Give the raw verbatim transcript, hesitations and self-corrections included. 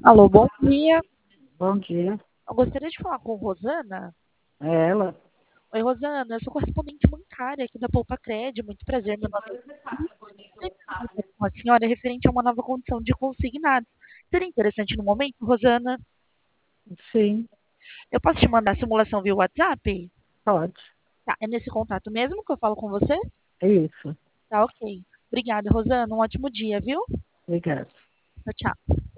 Alô, bom dia. Bom dia. Eu gostaria de falar com Rosana. É ela? Oi, Rosana, eu sou correspondente bancária aqui da Poupa Cred. Muito prazer, meu nome é Cris. Gostaria de conversar com a senhora referente a uma nova condição de consignado. Seria interessante no momento, Rosana? Sim, Eu posso te mandar a simulação via WhatsApp? pode. Tá, é nesse contato mesmo que eu falo com você? É isso. Tá, ok. Obrigada, Rosana. Um ótimo dia, viu? Obrigada. Tchau, tchau.